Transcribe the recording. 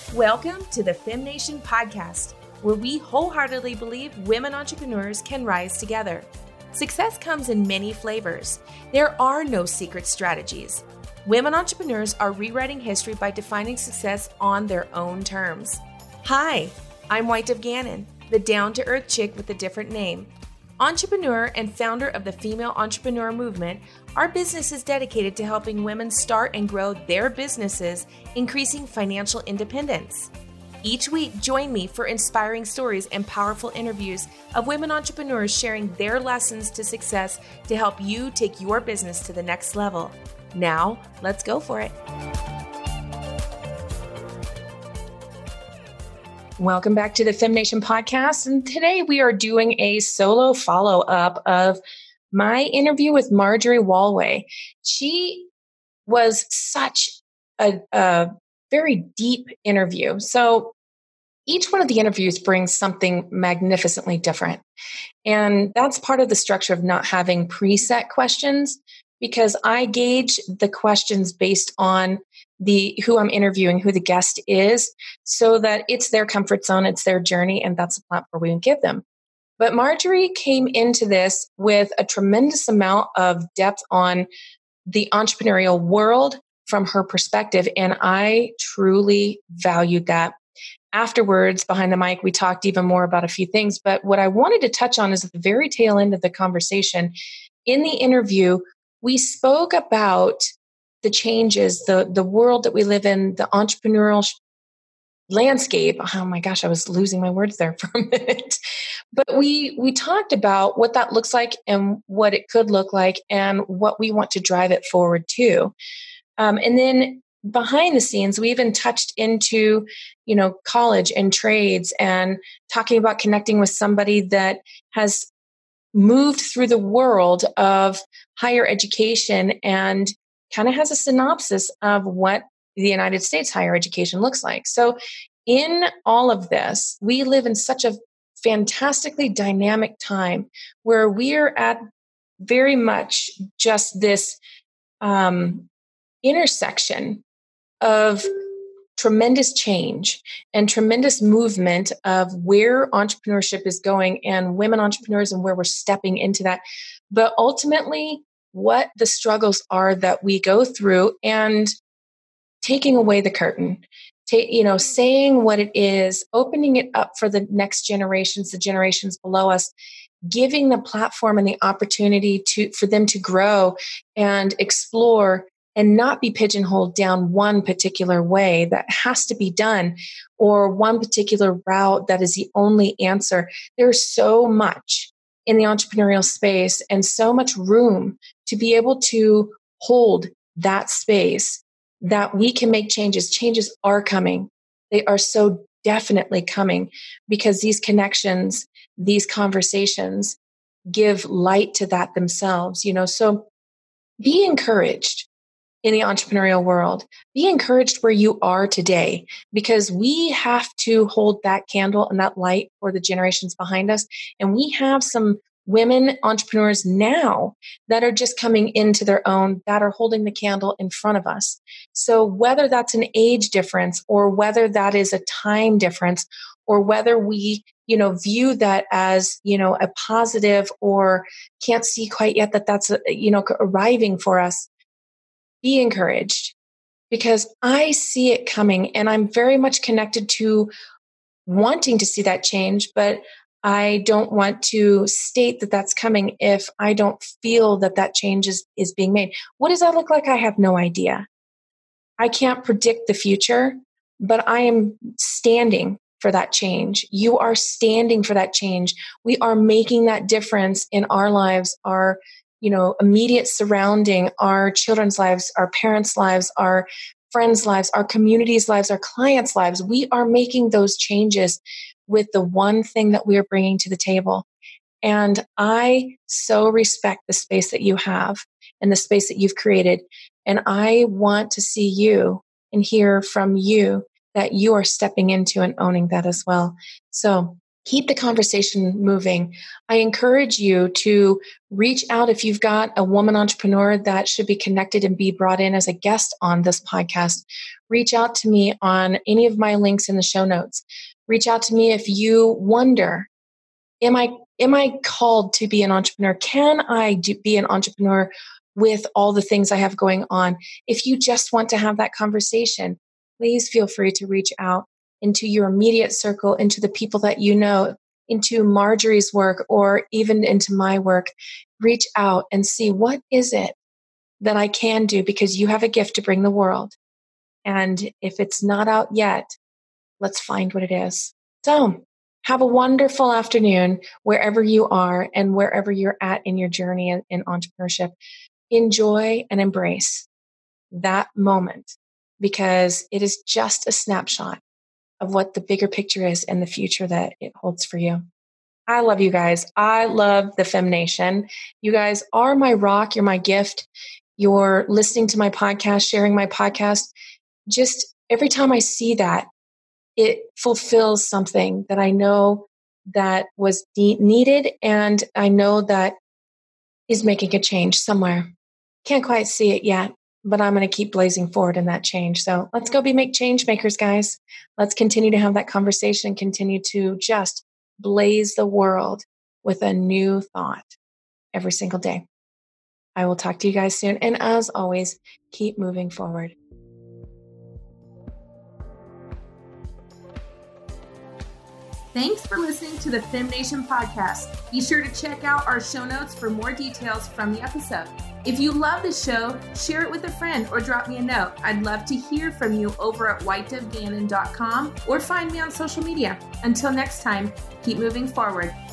Welcome to the FemNation podcast, where we wholeheartedly believe women entrepreneurs can rise together. Success comes in many flavors. There are no secret strategies. Women entrepreneurs are rewriting history by defining success on their own terms. Hi, I'm White Dove Gannon, the down-to-earth chick with a different name. Entrepreneur and founder of the Female Entrepreneur Movement, our business is dedicated to helping women start and grow their businesses, increasing financial independence. Each week, join me for inspiring stories and powerful interviews of women entrepreneurs sharing their lessons to success to help you take your business to the next level. Now, let's go for it. Welcome back to the FemNation podcast. And today we are doing a solo follow-up of my interview with Marjorie Walway. She was such a very deep interview. So each one of the interviews brings something magnificently different. And that's part of the structure of not having preset questions, because I gauge the questions based on who I'm interviewing, who the guest is, so that it's their comfort zone, it's their journey, and that's the platform we give them. But Marjorie came into this with a tremendous amount of depth on the entrepreneurial world from her perspective, and I truly valued that. Afterwards, behind the mic, we talked even more about a few things, but what I wanted to touch on is at the very tail end of the conversation. In the interview, we spoke about the changes, the world that we live in, the entrepreneurial landscape. Oh my gosh, I was losing my words there for a minute. But we talked about what that looks like and what it could look like and what we want to drive it forward to. And then behind the scenes, we even touched into, college and trades and talking about connecting with somebody that has moved through the world of higher education and kind of has a synopsis of what the United States higher education looks like. So in all of this, we live in such a fantastically dynamic time where we're at very much just this intersection of tremendous change and tremendous movement of where entrepreneurship is going and women entrepreneurs and where we're stepping into that. But ultimately, what the struggles are that we go through and taking away the curtain, saying what it is, opening it up for the next generations, the generations below us, giving the platform and the opportunity for them to grow and explore and not be pigeonholed down one particular way that has to be done or one particular route that is the only answer. There's so much in the entrepreneurial space and so much room to be able to hold that space that we can make changes. Changes are coming. They are so definitely coming because these connections, these conversations give light to that themselves, so be encouraged in the entrepreneurial world. Be encouraged where you are today because we have to hold that candle and that light for the generations behind us. And we have some women entrepreneurs now that are just coming into their own, that are holding the candle in front of us. So whether that's an age difference or whether that is a time difference or whether we, view that as, a positive or can't see quite yet that that's, arriving for us, be encouraged because I see it coming and I'm very much connected to wanting to see that change, but I don't want to state that that's coming if I don't feel that that change is being made. What does that look like? I have no idea. I can't predict the future, but I am standing for that change. You are standing for that change. We are making that difference in our lives, our immediate surrounding, our children's lives, our parents' lives, our friends' lives, our community's lives, our clients' lives. We are making those changes with the one thing that we are bringing to the table. And I so respect the space that you have and the space that you've created. And I want to see you and hear from you that you are stepping into and owning that as well. So keep the conversation moving. I encourage you to reach out if you've got a woman entrepreneur that should be connected and be brought in as a guest on this podcast. Reach out to me on any of my links in the show notes. Reach out to me if you wonder, am I called to be an entrepreneur? Can I be an entrepreneur with all the things I have going on? If you just want to have that conversation, please feel free to reach out into your immediate circle, into the people that you know, into Marjorie's work, or even into my work. Reach out and see, what is it that I can do, because you have a gift to bring the world. And if it's not out yet, let's find what it is. So have a wonderful afternoon wherever you are and wherever you're at in your journey in entrepreneurship. Enjoy and embrace that moment, because it is just a snapshot of what the bigger picture is and the future that it holds for you. I love you guys. I love the Fem Nation. You guys are my rock. You're my gift. You're listening to my podcast, sharing my podcast. Just every time I see that, it fulfills something that I know that was needed, and I know that is making a change somewhere. Can't quite see it yet, but I'm going to keep blazing forward in that change. So let's go make change makers, guys. Let's continue to have that conversation, continue to just blaze the world with a new thought every single day. I will talk to you guys soon. And as always, keep moving forward. Thanks for listening to the Fem Nation podcast. Be sure to check out our show notes for more details from the episode. If you love the show, share it with a friend or drop me a note. I'd love to hear from you over at whitedovegannon.com or find me on social media. Until next time, keep moving forward.